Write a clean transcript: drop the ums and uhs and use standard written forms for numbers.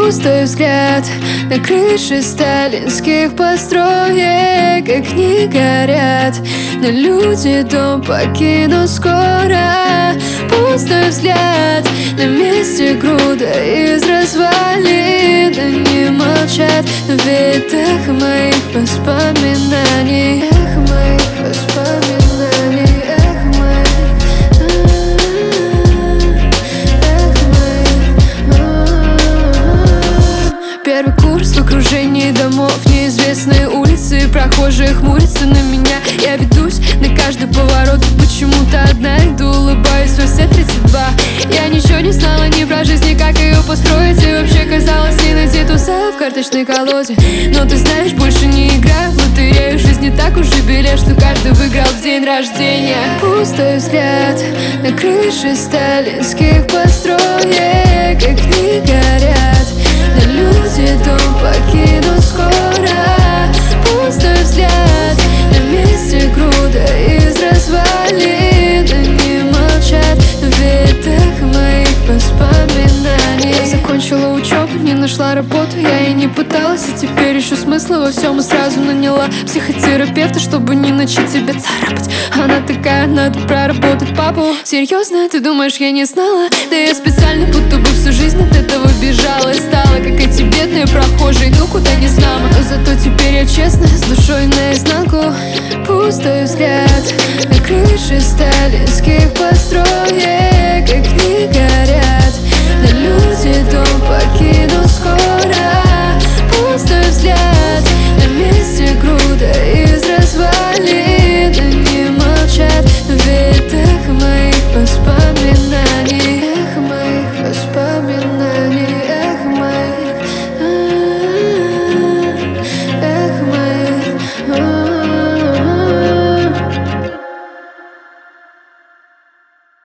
Пустой взгляд на крыши сталинских построек. Огни горят, но люди дом покинут скоро. Пустой взгляд на месте груда из развалин. Они молчат, но ведь эхо моих воспоминаний, эхо моих воспоминаний, эхо моих, эхо моих. Первый курс в окружении домов, неизвестные улицы, прохожие хмурятся на меня. Я ведусь на каждый поворот, почему-то одна иду, улыбаюсь во все 32. Я ничего не знала ни про жизнь, ни как ее построить. И вообще казалось не найти туса в карточной колоде. Но ты знаешь, больше не играю в лотерею. Жизнь не так уж и билет, что каждый выиграл в день рождения. Пустой взгляд на крыши сталинских построек. Огни горят, но люди дом покинут скоро. Пустой взгляд на месте груда из развалин. Они молчат, но ведь эхо моих воспоминаний. Я закончила учебу, не нашла работу, я и не пыталась. И теперь ищу смысла во всем и сразу наняла психотерапевта, чтобы не начать себя царапать. Она такая, надо проработать папу. Серьезно, ты думаешь, я не знала? Да я специально будто бы всю жизнь от этого бежала. И стала, как эти бедные прохожие, иду куда не знала. Но зато теперь я честная, с душой наизнанку. Пустой взгляд на крыши сталинских построек.